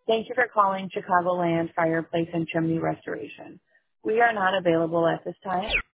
Thank you for calling Chicagoland Fireplace and Chimney Restoration. We are not available at this time.